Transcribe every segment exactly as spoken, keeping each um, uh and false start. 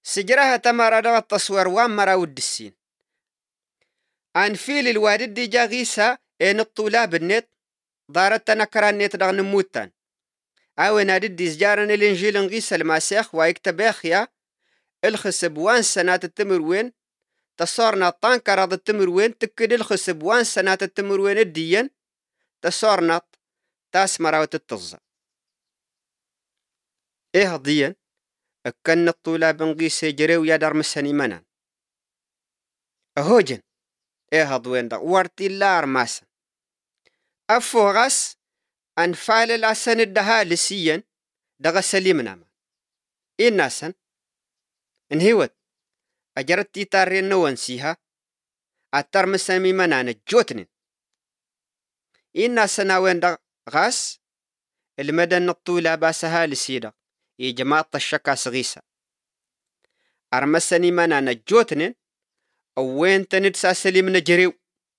سجرها تمارا دغ التصوير وان مرا ودسين ان فيل الوادد دي جا غيسا ان الطولاب النت دارت تنكران نت دغ نموتان او نادد دي زجارن الانجيل غيسا الماسيخ ويكتب يا الخسب وان سنات التمر وين تصورنا طانكرا ضد التمر وين تكد الخسب وان سنات التمر وين الدين تصورنا تاس مراوت التظة ايه ضيا اكن الطولاب نغيس جريو يا دار مسني منان اهوجن ايه ضوين دا وارتي اللار ماسا افو غس انفال الاسن الدها لسيا دغا سليمنا ما ايه ناسن انهيوت اجرت تيتارين نوانسيها اتر مسامي منان جوتنين ايه ناسنا وين دا غاس المدن الطولاب سها لسيدا يا جماعة الشكا صغيسة أرمسني من أنا جوتنين أو وين تندسا سليم نجريو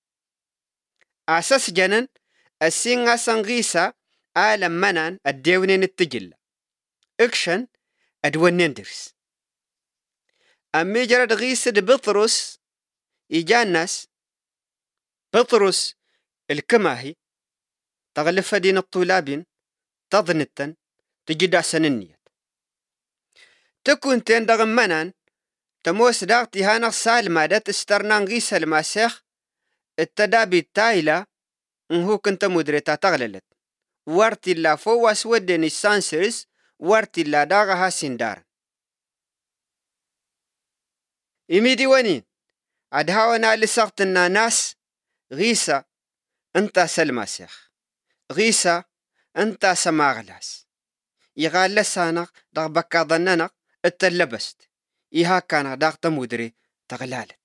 أساس جنن السينغا سنغيسة آلم منان الديونين التجلة إكشن أدوانين درس أمي جرد غيسة بطرس إيجاناس بطرس الكماهي تغلف دين الطولابين تظنتن تجد أحسن النية تكون تندغ منان تموس داغتي هانا سالمة دا تسترنان غيسا الماسيخ التدابي التايلة انهو كنت مدريتا تغللت وارتي لا فواس ودني السانسرز وارتي لا داغها سندار إميدي ونين عدهاونا لسغتنا ناس غيسا انت سلماسيخ غيسا انت سماغلاس يغال لسانق داغ بكا ظننق التلبست إيها كان داغ تمودري تغلالت